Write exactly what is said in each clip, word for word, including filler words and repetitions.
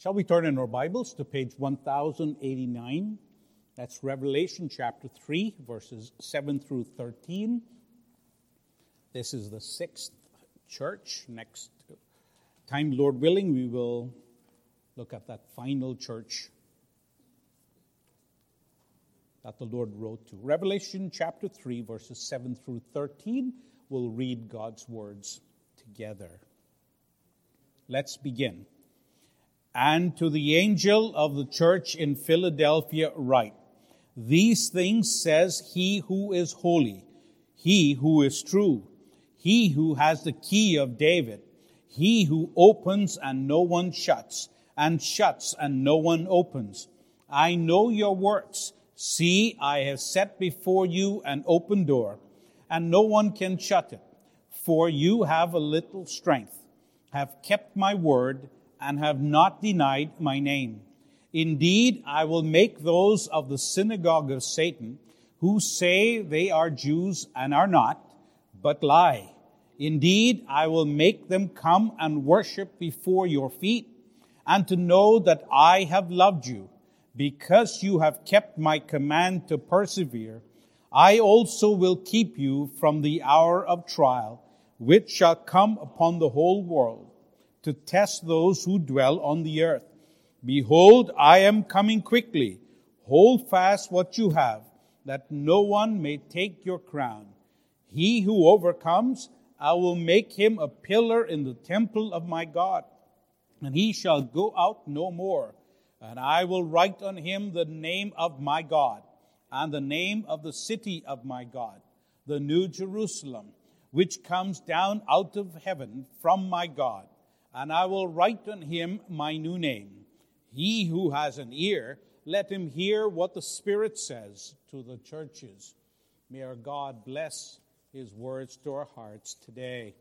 Shall we turn in our Bibles to page one thousand eighty-nine? That's Revelation chapter three, verses seven through thirteen. This is the sixth church. Next time, Lord willing, we will look at that final church that the Lord wrote to. Revelation chapter three, verses seven through thirteen. We'll read God's words together. Let's begin. And to the angel of the church in Philadelphia write, These things says he who is holy, he who is true, he who has the key of David, he who opens and no one shuts, and shuts and no one opens. I know your works. See, I have set before you an open door, and no one can shut it. For you have a little strength, have kept my word, and have not denied my name. Indeed, I will make those of the synagogue of Satan, who say they are Jews and are not, but lie. Indeed, I will make them come and worship before your feet, and to know that I have loved you, because you have kept my command to persevere. I also will keep you from the hour of trial, which shall come upon the whole world, to test those who dwell on the earth. Behold, I am coming quickly. Hold fast what you have, that no one may take your crown. He who overcomes, I will make him a pillar in the temple of my God, and he shall go out no more. And I will write on him the name of my God, and the name of the city of my God, the New Jerusalem, which comes down out of heaven from my God. And I will write on him my new name. He who has an ear, let him hear what the Spirit says to the churches. May our God bless his words to our hearts today.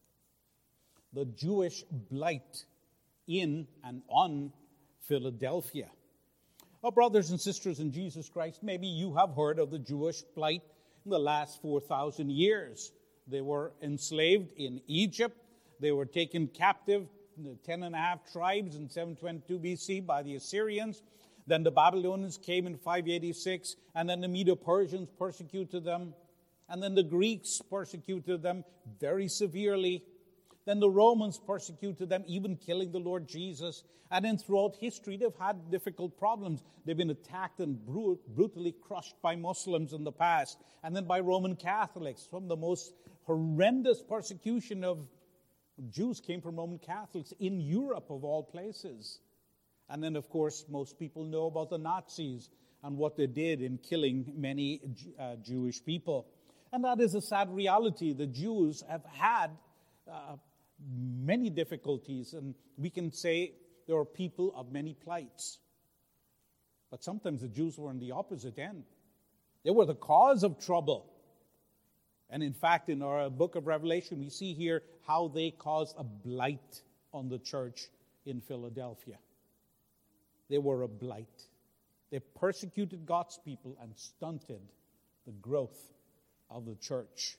The Jewish blight in and on Philadelphia. Oh, brothers and sisters in Jesus Christ, maybe you have heard of the Jewish blight in the last four thousand years. They were enslaved in Egypt. They were taken captive, the ten and a half tribes in seven twenty-two B C by the Assyrians. Then the Babylonians came in five eighty-six, and then the Medo-Persians persecuted them. And then the Greeks persecuted them very severely. Then the Romans persecuted them, even killing the Lord Jesus. And then throughout history, they've had difficult problems. They've been attacked and brutally crushed by Muslims in the past, and then by Roman Catholics. From the most horrendous persecution of Jews came from Roman Catholics in Europe, of all places. And then, of course, most people know about the Nazis and what they did in killing many uh, Jewish people. And that is a sad reality. The Jews have had uh, many difficulties, and we can say there are people of many plights. But sometimes the Jews were on the opposite end. They were the cause of trouble. And in fact, in our book of Revelation, we see here how they caused a blight on the church in Philadelphia. They were a blight. They persecuted God's people and stunted the growth of the church.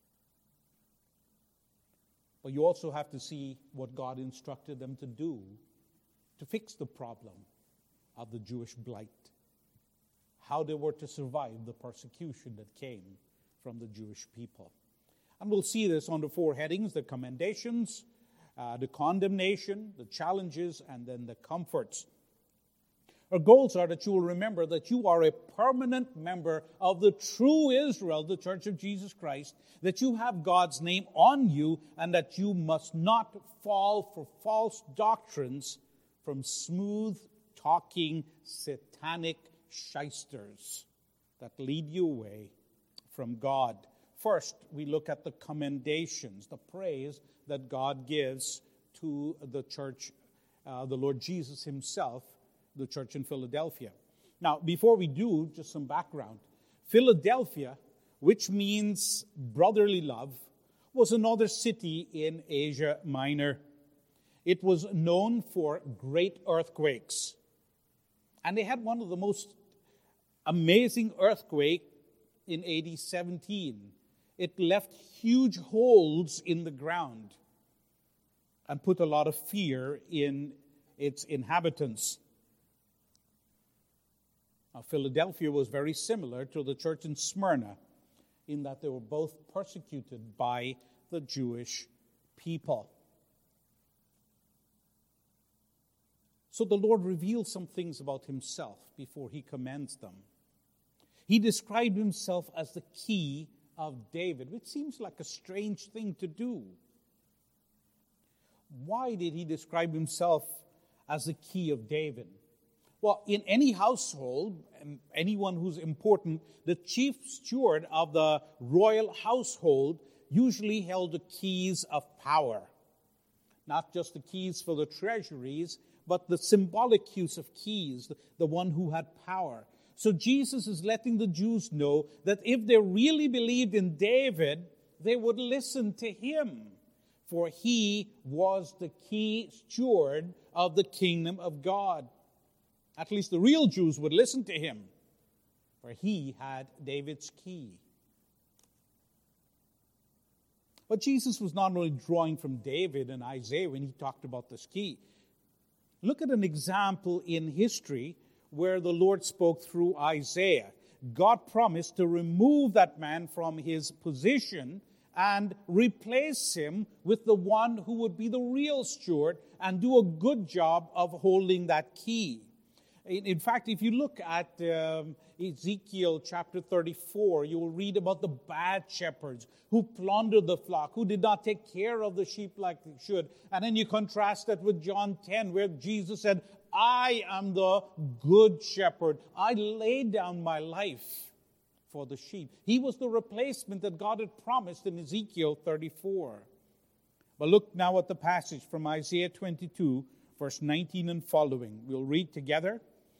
But you also have to see what God instructed them to do to fix the problem of the Jewish blight. How they were to survive the persecution that came from the Jewish people. And we'll see this on the four headings: the commendations, uh, the condemnation, the challenges, and then the comforts. Our goals are that you will remember that you are a permanent member of the true Israel, the Church of Jesus Christ, that you have God's name on you, and that you must not fall for false doctrines from smooth-talking satanic shysters that lead you away from God. First, we look at the commendations, the praise that God gives to the church, uh, the Lord Jesus himself, the church in Philadelphia. Now, before we do, just some background. Philadelphia, which means brotherly love, was another city in Asia Minor. It was known for great earthquakes. And they had one of the most amazing earthquakes in A D seventeen. It left huge holes in the ground and put a lot of fear in its inhabitants. Now, Philadelphia was very similar to the church in Smyrna in that they were both persecuted by the Jewish people. So the Lord revealed some things about himself before he commends them. He described himself as the key of David, which seems like a strange thing to do. Why did he describe himself as the key of David? Well, in any household, anyone who's important, the chief steward of the royal household usually held the keys of power. Not just the keys for the treasuries, but the symbolic use of keys, the one who had power. So Jesus is letting the Jews know that if they really believed in David, they would listen to him, for he was the key steward of the kingdom of God. At least the real Jews would listen to him, for he had David's key. But Jesus was not only drawing from David and Isaiah when he talked about this key. Look at an example in history where the Lord spoke through Isaiah. God promised to remove that man from his position and replace him with the one who would be the real steward and do a good job of holding that key. In, in fact, if you look at um, Ezekiel chapter thirty-four, you will read about the bad shepherds who plundered the flock, who did not take care of the sheep like they should. And then you contrast that with John ten, where Jesus said, I am the good shepherd. I laid down my life for the sheep. He was the replacement that God had promised in Ezekiel thirty-four. But look now at the passage from Isaiah twenty-two, verse nineteen and following. We'll read together.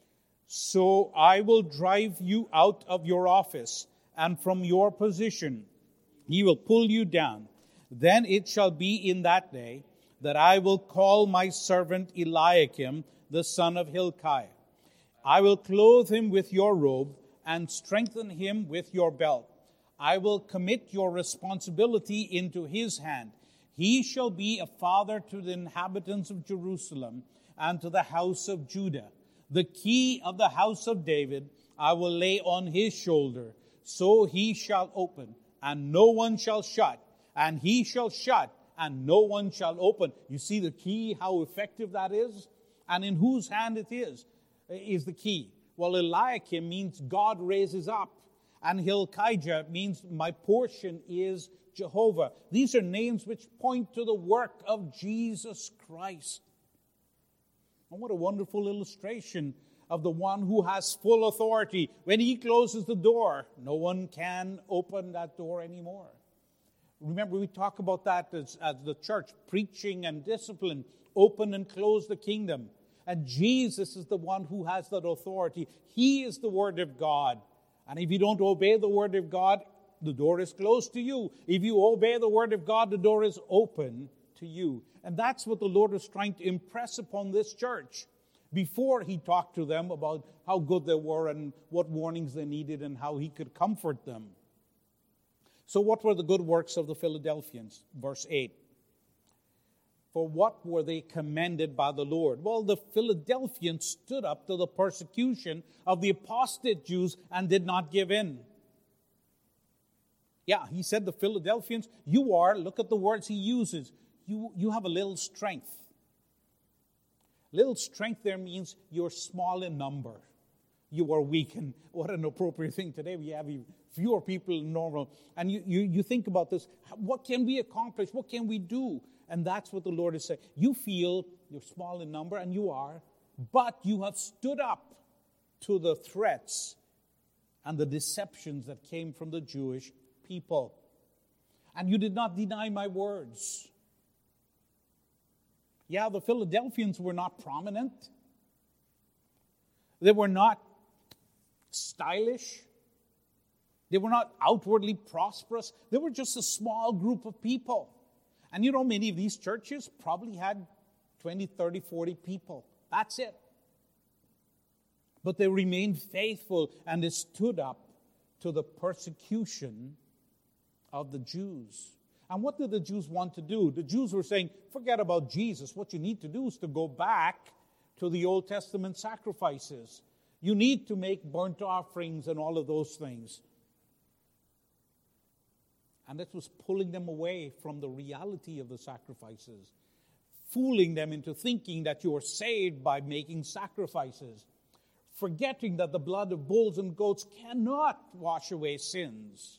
So I will drive you out of your office, and from your position he will pull you down. Then it shall be in that day that I will call my servant Eliakim, the son of Hilkiah. I will clothe him with your robe and strengthen him with your belt. I will commit your responsibility into his hand. He shall be a father to the inhabitants of Jerusalem and to the house of Judah. The key of the house of David I will lay on his shoulder. So he shall open, and no one shall shut, and he shall shut, and no one shall open. You see the key, how effective that is? And in whose hand it is, is the key. Well, Eliakim means God raises up. And Hilkiah means my portion is Jehovah. These are names which point to the work of Jesus Christ. And what a wonderful illustration of the one who has full authority. When he closes the door, no one can open that door anymore. Remember, we talk about that as, as the church, preaching and discipline, open and close the kingdom. And Jesus is the one who has that authority. He is the Word of God. And if you don't obey the Word of God, the door is closed to you. If you obey the Word of God, the door is open to you. And that's what the Lord is trying to impress upon this church before he talked to them about how good they were and what warnings they needed and how he could comfort them. So what were the good works of the Philadelphians? Verse eight. For what were they commended by the Lord? Well, the Philadelphians stood up to the persecution of the apostate Jews and did not give in. Yeah, he said the Philadelphians, you are, look at the words he uses, you, you have a little strength. Little strength there means you're small in number. You are weak. And what an appropriate thing today. We have fewer people than normal. And you, you, you think about this. What can we accomplish? What can we do? And that's what the Lord is saying. You feel you're small in number, and you are, but you have stood up to the threats and the deceptions that came from the Jewish people. And you did not deny my words. Yeah, the Philadelphians were not prominent. They were not stylish. They were not outwardly prosperous. They were just a small group of people. And you know, many of these churches probably had twenty, thirty, forty people. That's it. But they remained faithful and they stood up to the persecution of the Jews. And what did the Jews want to do? The Jews were saying, forget about Jesus. What you need to do is to go back to the Old Testament sacrifices. You need to make burnt offerings and all of those things. And it was pulling them away from the reality of the sacrifices, fooling them into thinking that you are saved by making sacrifices, forgetting that the blood of bulls and goats cannot wash away sins.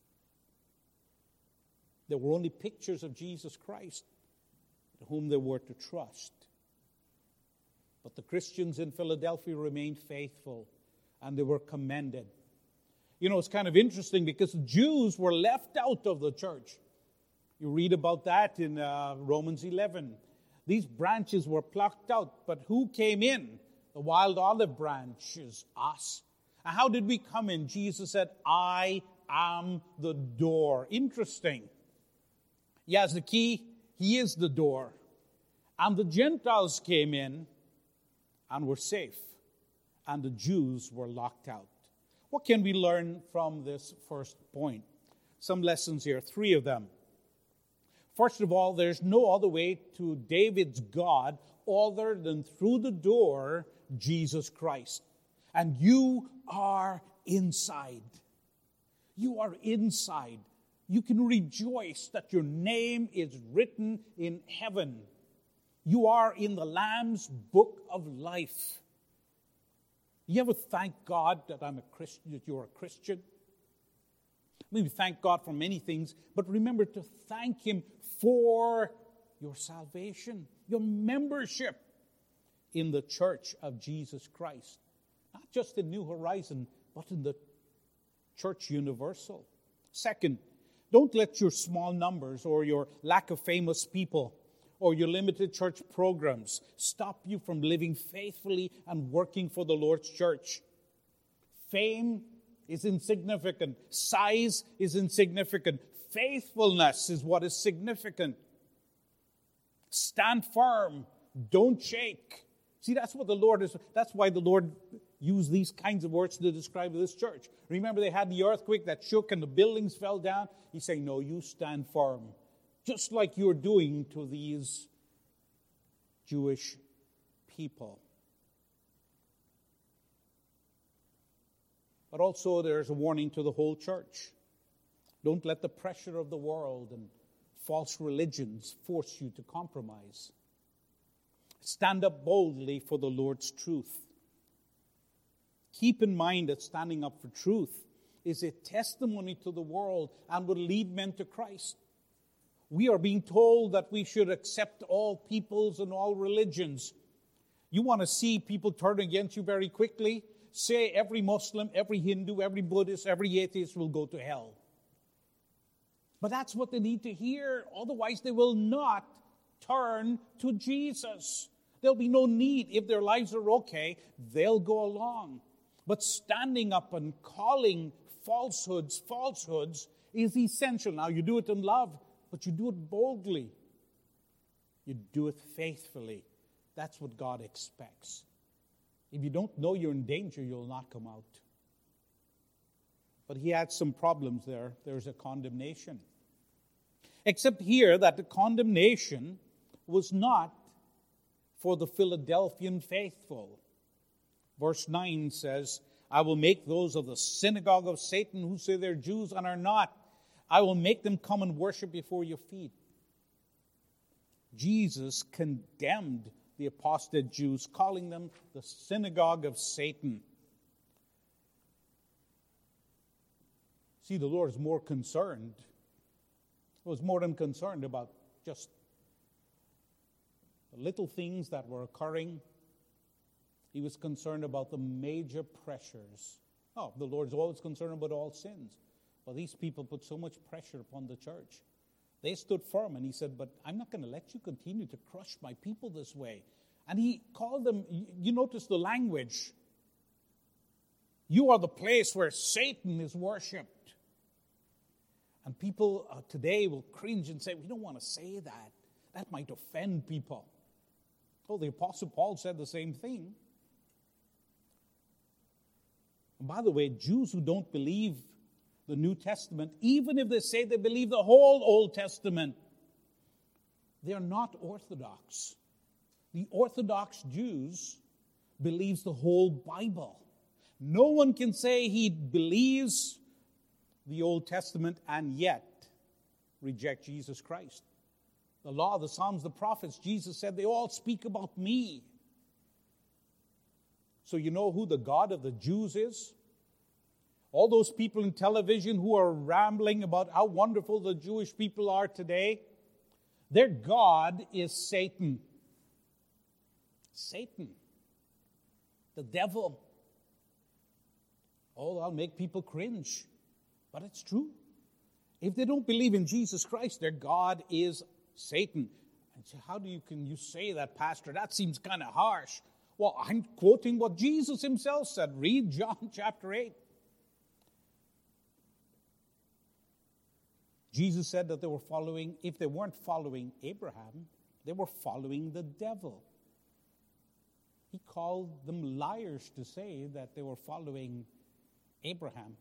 There were only pictures of Jesus Christ, to whom they were to trust. But the Christians in Philadelphia remained faithful, and they were commended. You know, it's kind of interesting because the Jews were left out of the church. You read about that in uh, Romans eleven. These branches were plucked out, but who came in? The wild olive branches, us. And how did we come in? Jesus said, I am the door. Interesting. He has the key. He is the door. And the Gentiles came in and were safe. And the Jews were locked out. What can we learn from this first point? Some lessons here, three of them. First of all, there's no other way to David's God other than through the door, Jesus Christ. And you are inside. You are inside. You can rejoice that your name is written in heaven. You are in the Lamb's book of life. You ever thank God that I'm a Christian, that you're a Christian? Maybe thank God for many things, but remember to thank Him for your salvation, your membership in the church of Jesus Christ. Not just in New Horizon, but in the church universal. Second, don't let your small numbers or your lack of famous people or your limited church programs stop you from living faithfully and working for the Lord's church. Fame is insignificant. Size is insignificant. Faithfulness is what is significant. Stand firm. Don't shake. See, that's what the Lord is. That's why the Lord used these kinds of words to describe this church. Remember, they had the earthquake that shook and the buildings fell down. He's saying, no, you stand firm. Just like you're doing to these Jewish people. But also there's a warning to the whole church. Don't let the pressure of the world and false religions force you to compromise. Stand up boldly for the Lord's truth. Keep in mind that standing up for truth is a testimony to the world and will lead men to Christ. We are being told that we should accept all peoples and all religions. You want to see people turn against you very quickly? Say every Muslim, every Hindu, every Buddhist, every atheist will go to hell. But that's what they need to hear. Otherwise, they will not turn to Jesus. There'll be no need. If their lives are okay, they'll go along. But standing up and calling falsehoods, falsehoods is essential. Now, you do it in love, but you do it boldly. You do it faithfully. That's what God expects. If you don't know you're in danger, you'll not come out. But he had some problems there. There's a condemnation. Except here that the condemnation was not for the Philadelphian faithful. Verse nine says, I will make those of the synagogue of Satan who say they're Jews and are not. I will make them come and worship before your feet. Jesus condemned the apostate Jews, calling them the synagogue of Satan. See, the Lord is more concerned, was more than concerned about just the little things that were occurring. He was concerned about the major pressures. Oh, the Lord's always concerned about all sins. Well, these people put so much pressure upon the church. They stood firm, and he said, but I'm not going to let you continue to crush my people this way. And he called them, you notice the language. You are the place where Satan is worshipped. And people uh, today will cringe and say, we don't want to say that. That might offend people. Oh, the Apostle Paul said the same thing. And by the way, Jews who don't believe the New Testament, even if they say they believe the whole Old Testament, they are not orthodox. The Orthodox Jews believes the whole Bible. No one can say he believes the Old Testament and yet reject Jesus Christ. The law, the Psalms, the prophets, Jesus said, they all speak about me. So you know who the God of the Jews is? All those people in television who are rambling about how wonderful the Jewish people are today, their God is Satan. Satan. The devil. Oh, that'll make people cringe. But it's true. If they don't believe in Jesus Christ, their God is Satan. And so how do you can you say that, Pastor? That seems kind of harsh. Well, I'm quoting what Jesus himself said. Read John chapter eight. Jesus said that they were following, if they weren't following Abraham, they were following the devil. He called them liars to say that they were following Abraham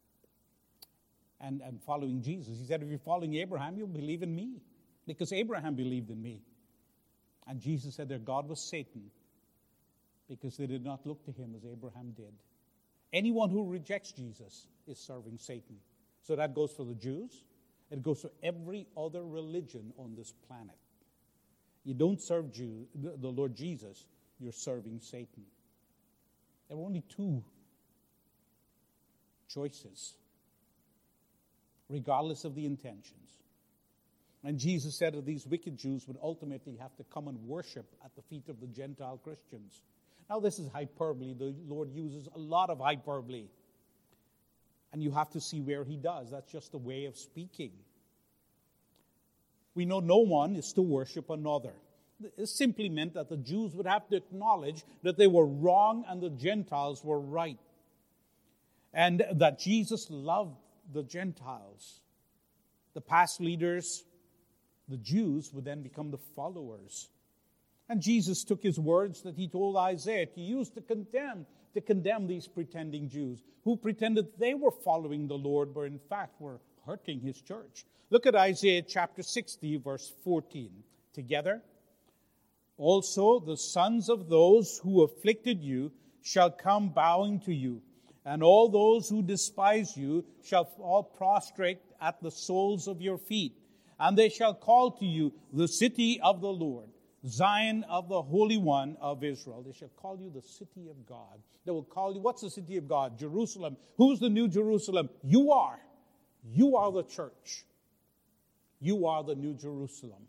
and, and following Jesus. He said, if you're following Abraham, you'll believe in me, because Abraham believed in me. And Jesus said their God was Satan, because they did not look to him as Abraham did. Anyone who rejects Jesus is serving Satan. So that goes for the Jews. It goes for every other religion on this planet. You don't serve Jew, the, the Lord Jesus, you're serving Satan. There were only two choices, regardless of the intentions. And Jesus said that these wicked Jews would ultimately have to come and worship at the feet of the Gentile Christians. Now, this is hyperbole. The Lord uses a lot of hyperbole. And you have to see where he does. That's just a way of speaking. We know no one is to worship another. It simply meant that the Jews would have to acknowledge that they were wrong and the Gentiles were right. And that Jesus loved the Gentiles. The past leaders, the Jews, would then become the followers. And Jesus took his words that he told Isaiah to use to condemn, to condemn these pretending Jews who pretended they were following the Lord, but in fact were hurting his church. Look at Isaiah chapter sixty, verse fourteen. Together. Also the sons of those who afflicted you shall come bowing to you, and all those who despise you shall fall prostrate at the soles of your feet. And they shall call to you the city of the Lord, Zion of the Holy One of Israel. They shall call you the city of God. They will call you, what's the city of God? Jerusalem. Who's the new Jerusalem? You are. You are the church. You are the new Jerusalem.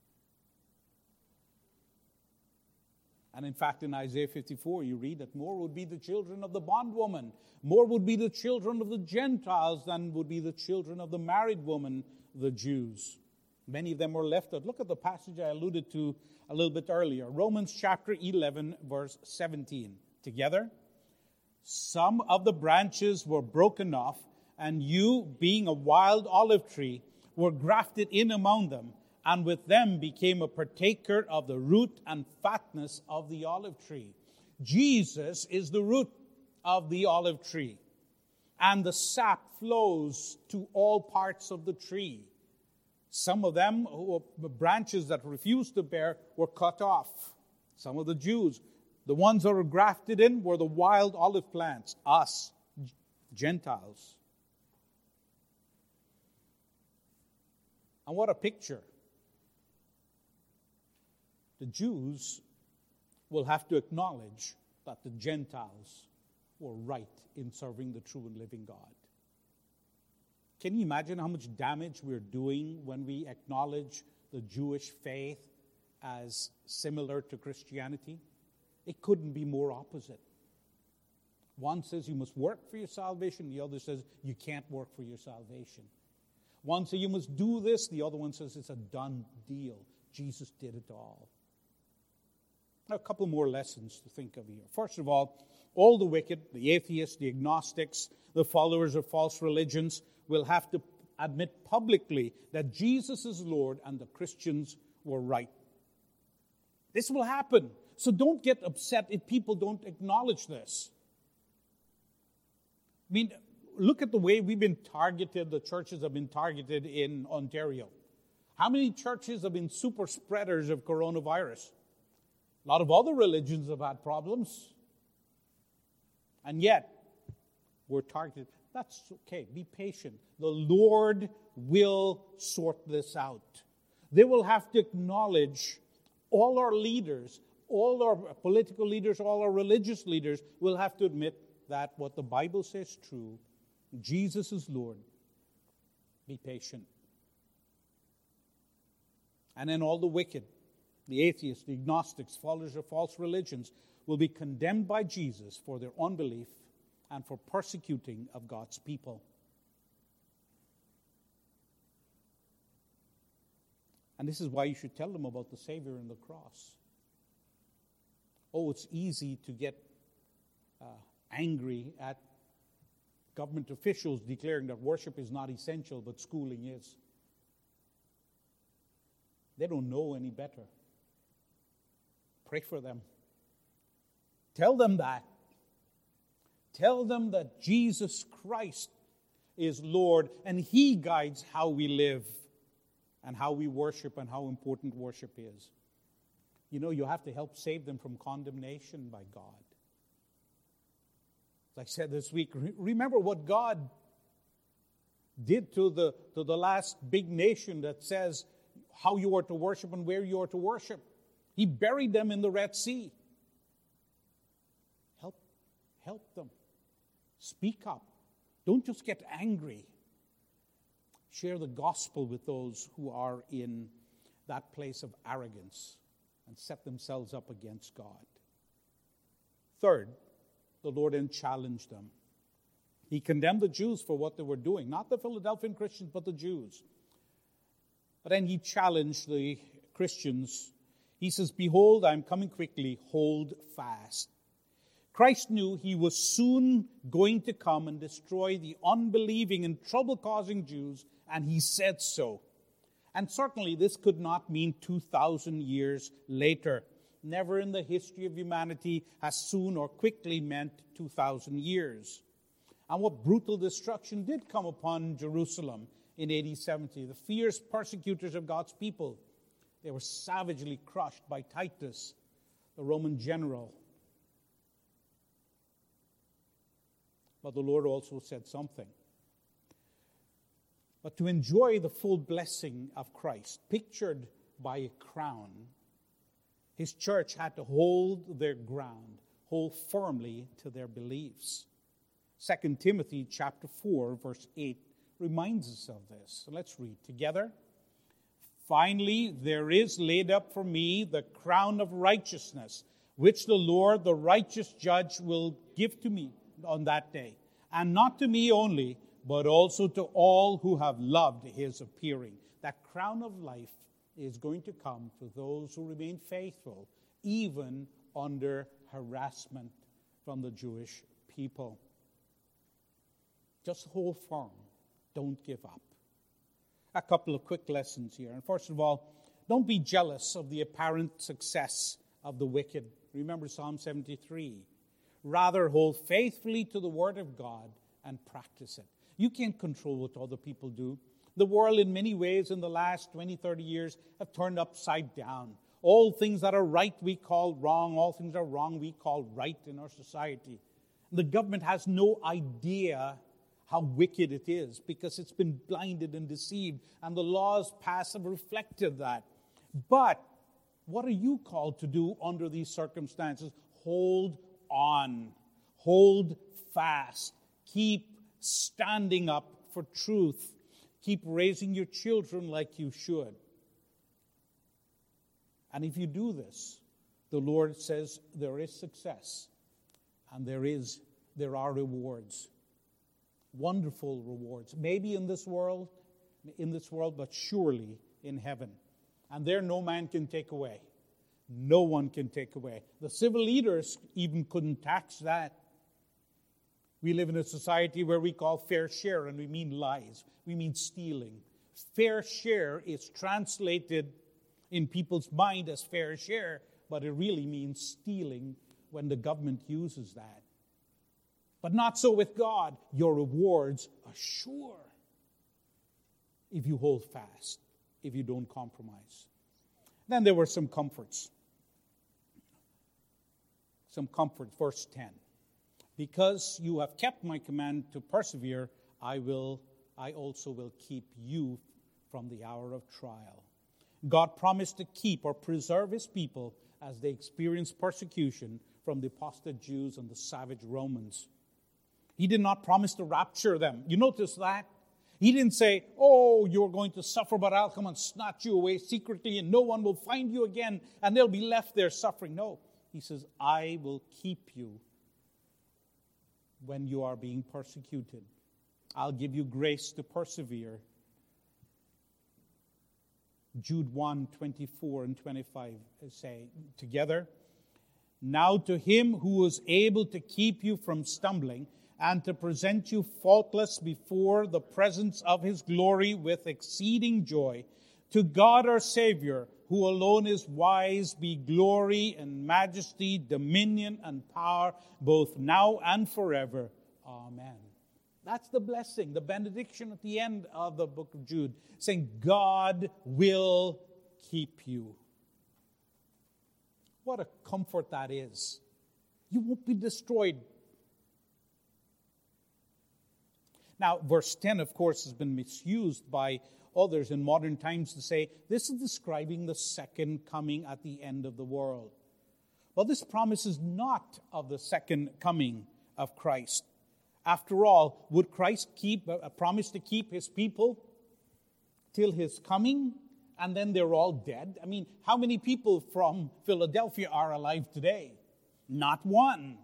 And in fact, in Isaiah fifty-four, you read that more would be the children of the bondwoman, more would be the children of the Gentiles than would be the children of the married woman, the Jews. Many of them were left out. Look at the passage I alluded to a little bit earlier. Romans chapter eleven, verse seventeen. Together. Some of the branches were broken off, and you, being a wild olive tree, were grafted in among them, and with them became a partaker of the root and fatness of the olive tree. Jesus is the root of the olive tree, and the sap flows to all parts of the tree. Some of them, branches that refused to bear, were cut off. Some of the Jews, the ones that were grafted in, were the wild olive plants, us, Gentiles. And what a picture. The Jews will have to acknowledge that the Gentiles were right in serving the true and living God. Can you imagine how much damage we're doing when we acknowledge the Jewish faith as similar to Christianity? It couldn't be more opposite. One says you must work for your salvation. The other says you can't work for your salvation. One says you must do this. The other one says it's a done deal. Jesus did it all. Now, a couple more lessons to think of here. First of all, all the wicked, the atheists, the agnostics, the followers of false religions will have to admit publicly that Jesus is Lord and the Christians were right. This will happen. So don't get upset if people don't acknowledge this. I mean, look at the way we've been targeted, the churches have been targeted in Ontario. How many churches have been super spreaders of coronavirus? A lot of other religions have had problems. And yet, we're targeted. That's okay. Be patient. The Lord will sort this out. They will have to acknowledge, all our leaders, all our political leaders, all our religious leaders will have to admit that what the Bible says is true. Jesus is Lord. Be patient. And then all the wicked, the atheists, the agnostics, followers of false religions, will be condemned by Jesus for their unbelief and for persecuting of God's people. And this is why you should tell them about the Savior and the cross. Oh, it's easy to get uh, angry at government officials declaring that worship is not essential, but schooling is. They don't know any better. Pray for them. Tell them that. Tell them that Jesus Christ is Lord, and He guides how we live and how we worship and how important worship is. You know, you have to help save them from condemnation by God. As I said this week, remember what God did to the, to the last big nation that says how you are to worship and where you are to worship. He buried them in the Red Sea. Help, help them. Speak up. Don't just get angry. Share the gospel with those who are in that place of arrogance and set themselves up against God. Third, the Lord then challenged them. He condemned the Jews for what they were doing, not the Philadelphian Christians, but the Jews. But then he challenged the Christians. He says, "Behold, I am coming quickly, hold fast." Christ knew he was soon going to come and destroy the unbelieving and trouble-causing Jews, and he said so. And certainly this could not mean two thousand years later. Never in the history of humanity has soon or quickly meant two thousand years. And what brutal destruction did come upon Jerusalem in A D seventy. The fierce persecutors of God's people, they were savagely crushed by Titus, the Roman general. But the Lord also said something. But to enjoy the full blessing of Christ, pictured by a crown, His church had to hold their ground, hold firmly to their beliefs. Second Timothy chapter four, verse eight reminds us of this. So let's read together. "Finally, there is laid up for me the crown of righteousness, which the Lord, the righteous judge, will give to me on that day. And not to me only, but also to all who have loved His appearing." That crown of life is going to come to those who remain faithful, even under harassment from the Jewish people. Just hold firm. Don't give up. A couple of quick lessons here. And first of all, don't be jealous of the apparent success of the wicked. Remember Psalm seventy-three. Rather, hold faithfully to the Word of God and practice it. You can't control what other people do. The world, in many ways, in the last twenty, thirty years, have turned upside down. All things that are right we call wrong. All things that are wrong we call right in our society. The government has no idea how wicked it is because it's been blinded and deceived, and the laws passed have reflected that. But what are you called to do under these circumstances? Hold on. Hold fast. Keep standing up for truth. Keep raising your children like you should. And if you do this, the Lord says there is success and there is there are rewards. Wonderful rewards. Maybe in this world, in this world, but surely in heaven. And there no man can take away. No one can take away. The civil leaders even couldn't tax that. We live in a society where we call fair share, and we mean lies. We mean stealing. Fair share is translated in people's mind as fair share, but it really means stealing when the government uses that. But not so with God. Your rewards are sure if you hold fast, if you don't compromise. Then there were some comforts. some comfort. Verse ten. Because you have kept my command to persevere, I will, I also will keep you from the hour of trial. God promised to keep or preserve his people as they experience persecution from the apostate Jews and the savage Romans. He did not promise to rapture them. You notice that? He didn't say, oh, you're going to suffer, but I'll come and snatch you away secretly and no one will find you again and they'll be left there suffering. No, he says, I will keep you when you are being persecuted. I'll give you grace to persevere. Jude one, twenty-four and twenty-five say together, now to him who is able to keep you from stumbling and to present you faultless before the presence of his glory with exceeding joy, to God our Savior, who alone is wise, be glory and majesty, dominion and power, both now and forever. Amen. That's the blessing, the benediction at the end of the book of Jude, saying, God will keep you. What a comfort that is. You won't be destroyed. Now, verse ten, of course, has been misused by others in modern times to say, this is describing the second coming at the end of the world. Well, this promise is not of the second coming of Christ. After all, would Christ keep a promise to keep his people till his coming, and then they're all dead? I mean, how many people from Philadelphia are alive today? Not one.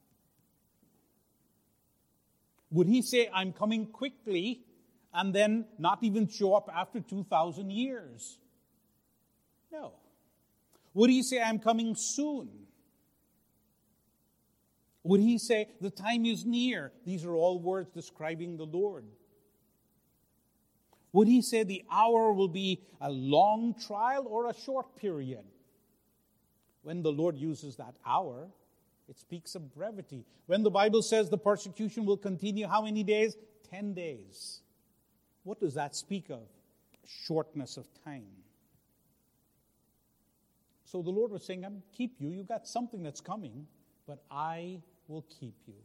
Would he say, I'm coming quickly, and then not even show up after two thousand years? No. Would he say, I'm coming soon? Would he say, the time is near? These are all words describing the Lord. Would he say the hour will be a long trial or a short period? When the Lord uses that hour, it speaks of brevity. When the Bible says the persecution will continue how many days? Ten days. What does that speak of? Shortness of time. So the Lord was saying, I'm keep you. You got something that's coming, but I will keep you.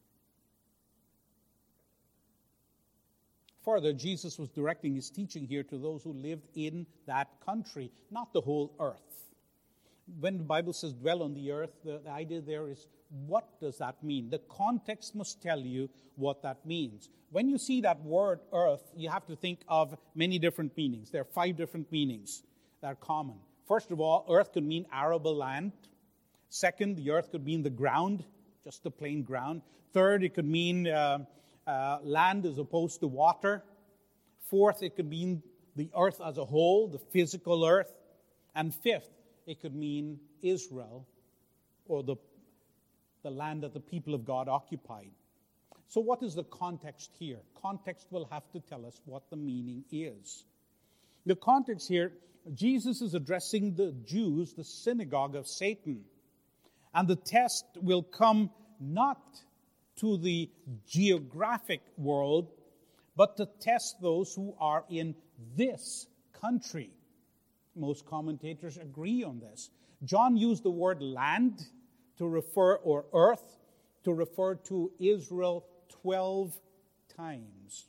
Further, Jesus was directing his teaching here to those who lived in that country, not the whole earth. When the Bible says dwell on the earth, the, the idea there is, what does that mean? The context must tell you what that means. When you see that word earth, you have to think of many different meanings. There are five different meanings that are common. First of all, earth could mean arable land. Second, the earth could mean the ground, just the plain ground. Third, it could mean uh, uh, land as opposed to water. Fourth, it could mean the earth as a whole, the physical earth. And fifth, it could mean Israel, or the, the land that the people of God occupied. So what is the context here? Context will have to tell us what the meaning is. The context here, Jesus is addressing the Jews, the synagogue of Satan. And the test will come not to the geographic world, but to test those who are in this country. Most commentators agree on this. John used the word land to refer, or earth, to refer to Israel twelve times.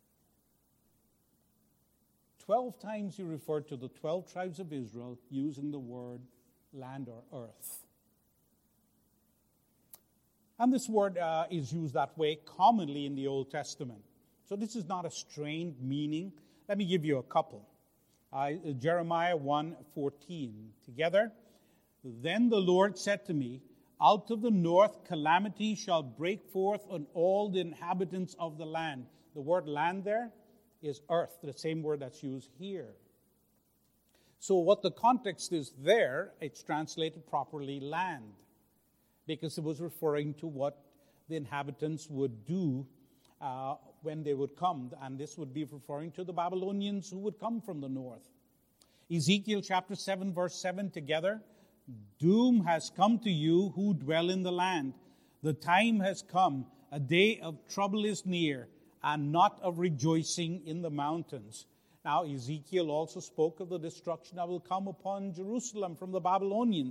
Twelve times he referred to the twelve tribes of Israel using the word land or earth. And this word uh, is used that way commonly in the Old Testament. So this is not a strained meaning. Let me give you a couple. Uh, Jeremiah one fourteen. Together. Then the Lord said to me, out of the north calamity shall break forth on all the inhabitants of the land. The word land there is earth, the same word that's used here. So what the context is there, it's translated properly land, because it was referring to what the inhabitants would do uh, when they would come. And this would be referring to the Babylonians who would come from the north. Ezekiel chapter seven, verse seven, together. Doom has come to you who dwell in the land. The time has come. A day of trouble is near, and not of rejoicing in the mountains. Now, Ezekiel also spoke of the destruction that will come upon Jerusalem from the Babylonians.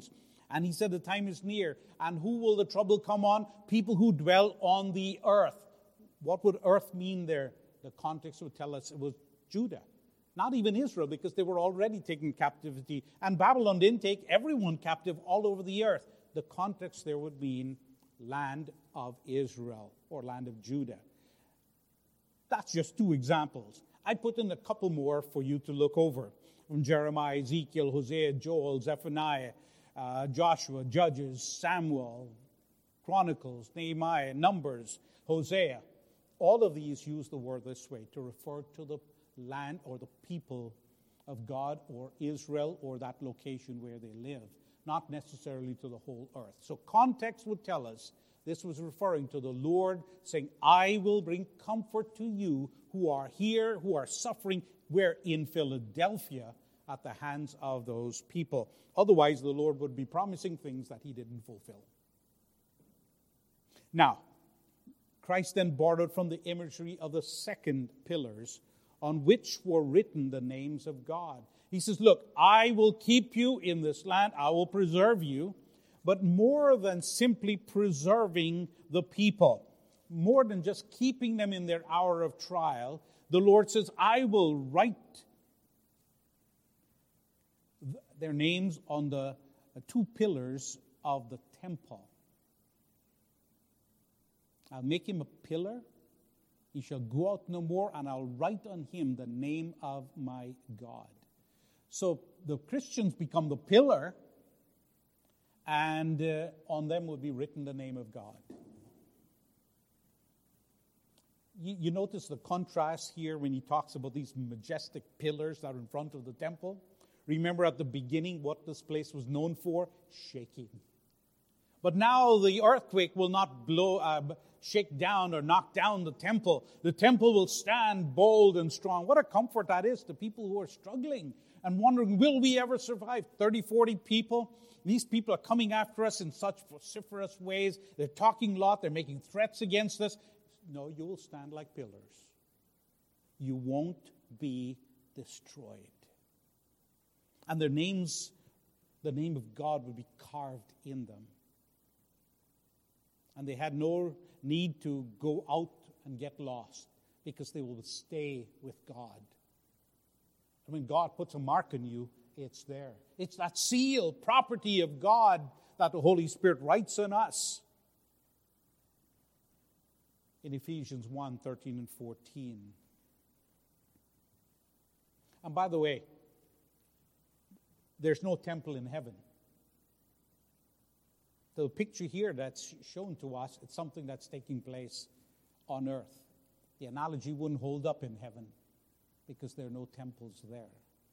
And he said the time is near. And who will the trouble come on? People who dwell on the earth. What would earth mean there? The context would tell us it was Judah. Not even Israel, because they were already taken captivity. And Babylon didn't take everyone captive all over the earth. The context there would mean land of Israel or land of Judah. That's just two examples. I put in a couple more for you to look over. From Jeremiah, Ezekiel, Hosea, Joel, Zephaniah, uh, Joshua, Judges, Samuel, Chronicles, Nehemiah, Numbers, Hosea. All of these use the word this way to refer to the land or the people of God or Israel or that location where they live, not necessarily to the whole earth. So context would tell us this was referring to the Lord saying, I will bring comfort to you who are here, who are suffering. We're in Philadelphia at the hands of those people. Otherwise, the Lord would be promising things that he didn't fulfill. Now, Christ then borrowed from the imagery of the second pillars on which were written the names of God. He says, look, I will keep you in this land. I will preserve you. But more than simply preserving the people, more than just keeping them in their hour of trial, the Lord says, I will write their names on the two pillars of the temple. I'll make him a pillar. He shall go out no more, and I'll write on him the name of my God. So the Christians become the pillar, and uh, on them will be written the name of God. You, you notice the contrast here when he talks about these majestic pillars that are in front of the temple. Remember at the beginning what this place was known for? Shaking. But now the earthquake will not blow, uh, shake down or knock down the temple. The temple will stand bold and strong. What a comfort that is to people who are struggling and wondering, will we ever survive? thirty, forty people. These people are coming after us in such vociferous ways. They're talking a lot. They're making threats against us. No, you will stand like pillars. You won't be destroyed. And their names, the name of God will be carved in them. And they had no need to go out and get lost because they will stay with God. And when God puts a mark on you, it's there. It's that seal, property of God that the Holy Spirit writes on us. In Ephesians one, thirteen and fourteen. And by the way, there's no temple in heaven. The picture here that's shown to us, it's something that's taking place on earth. The analogy wouldn't hold up in heaven because there are no temples there.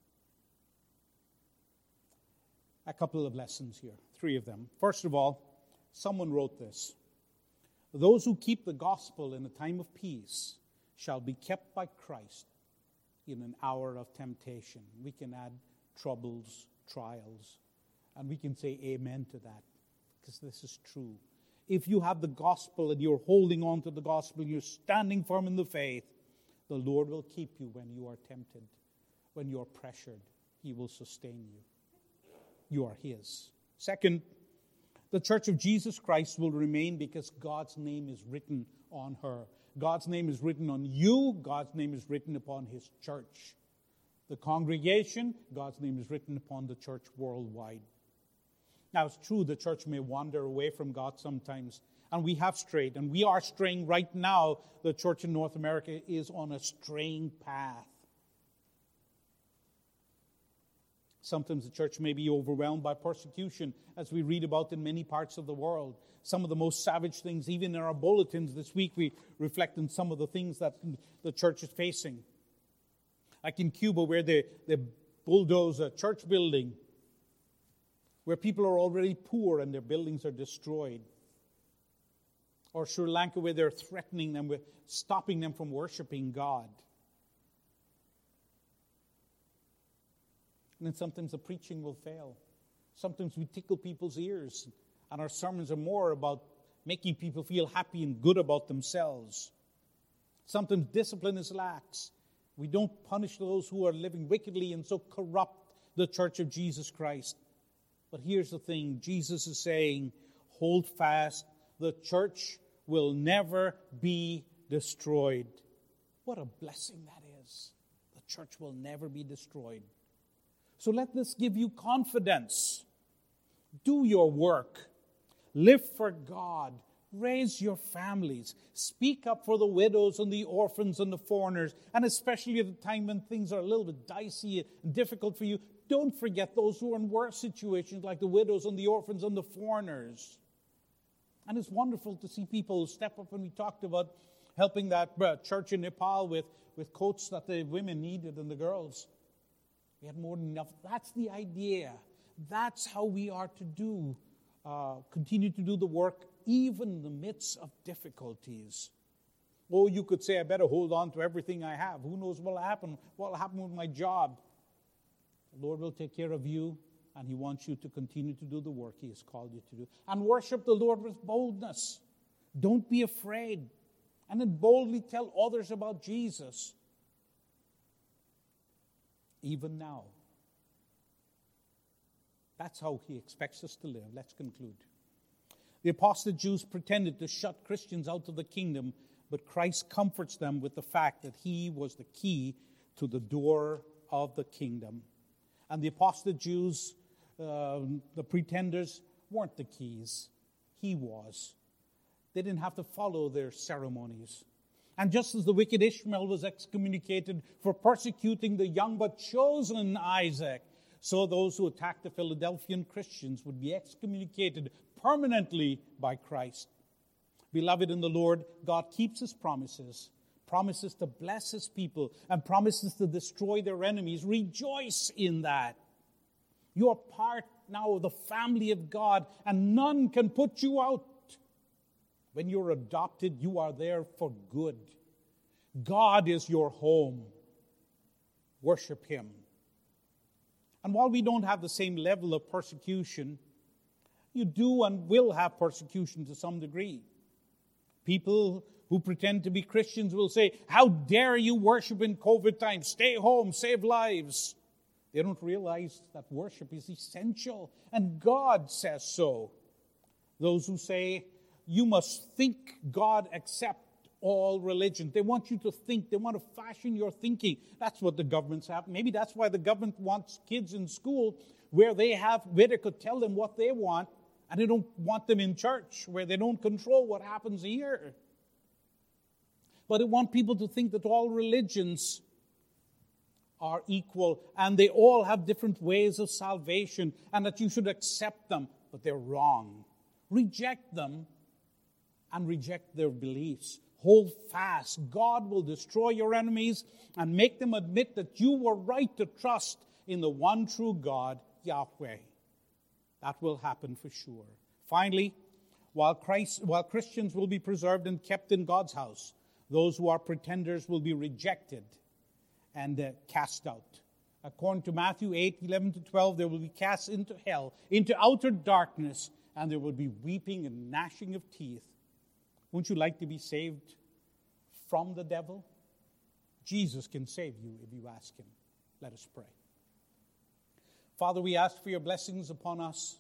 A couple of lessons here, three of them. First of all, someone wrote this. Those who keep the gospel in a time of peace shall be kept by Christ in an hour of temptation. We can add troubles, trials, and we can say amen to that. Because this is true. If you have the gospel and you're holding on to the gospel, you're standing firm in the faith, the Lord will keep you when you are tempted, when you're pressured. He will sustain you. You are His. Second, the Church of Jesus Christ will remain because God's name is written on her. God's name is written on you. God's name is written upon His church. The congregation, God's name is written upon the church worldwide. Now, it's true the church may wander away from God sometimes, and we have strayed, and we are straying right now. The church in North America is on a straying path. Sometimes the church may be overwhelmed by persecution, as we read about in many parts of the world. Some of the most savage things, even in our bulletins this week, we reflect on some of the things that the church is facing. Like in Cuba, where they, they bulldoze a church building, where people are already poor and their buildings are destroyed. Or Sri Lanka, where they're threatening them with stopping them from worshiping God. And then sometimes the preaching will fail. Sometimes we tickle people's ears, and our sermons are more about making people feel happy and good about themselves. Sometimes discipline is lax. We don't punish those who are living wickedly and so corrupt the church of Jesus Christ. But here's the thing. Jesus is saying, hold fast. The church will never be destroyed. What a blessing that is. The church will never be destroyed. So let this give you confidence. Do your work. Live for God. Raise your families. Speak up for the widows and the orphans and the foreigners. And especially at a time when things are a little bit dicey and difficult for you, don't forget those who are in worse situations like the widows and the orphans and the foreigners. And it's wonderful to see people step up. And we talked about helping that uh, church in Nepal with, with coats that the women needed and the girls. We had more than enough. That's the idea. That's how we are to do, uh, continue to do the work even in the midst of difficulties. Oh, you could say, I better hold on to everything I have. Who knows what will happen? What will happen with my job? The Lord will take care of you, and He wants you to continue to do the work He has called you to do. And worship the Lord with boldness. Don't be afraid. And then boldly tell others about Jesus. Even now. That's how He expects us to live. Let's conclude. The apostate Jews pretended to shut Christians out of the kingdom, but Christ comforts them with the fact that He was the key to the door of the kingdom. And the apostate Jews, uh, the pretenders, weren't the keys. He was. They didn't have to follow their ceremonies. And just as the wicked Ishmael was excommunicated for persecuting the young but chosen Isaac, so those who attacked the Philadelphian Christians would be excommunicated permanently by Christ. Beloved in the Lord, God keeps His promises, promises to bless His people, and promises to destroy their enemies. Rejoice in that. You are part now of the family of God, and none can put you out. When you're adopted, you are there for good. God is your home. Worship Him. And while we don't have the same level of persecution, you do and will have persecution to some degree. People who pretend to be Christians will say, how dare you worship in COVID times? Stay home, save lives. They don't realize that worship is essential, and God says so. Those who say, you must think God accept all religion. They want you to think. They want to fashion your thinking. That's what the governments have. Maybe that's why the government wants kids in school where they have, where they could tell them what they want, and they don't want them in church where they don't control what happens here. But they want people to think that all religions are equal and they all have different ways of salvation and that you should accept them. But they're wrong. Reject them and reject their beliefs. Hold fast. God will destroy your enemies and make them admit that you were right to trust in the one true God, Yahweh. That will happen for sure. Finally, while Christ, while Christians will be preserved and kept in God's house, those who are pretenders will be rejected and uh, cast out. According to Matthew eight, eleven to twelve, they will be cast into hell, into outer darkness, and there will be weeping and gnashing of teeth. Wouldn't you like to be saved from the devil? Jesus can save you if you ask Him. Let us pray. Father, we ask for your blessings upon us.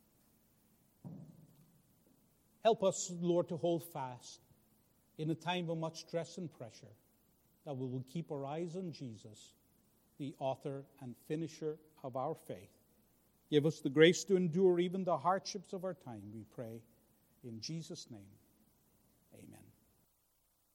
Help us, Lord, to hold fast in a time of much stress and pressure, that we will keep our eyes on Jesus, the author and finisher of our faith. Give us the grace to endure even the hardships of our time, we pray, in Jesus' name.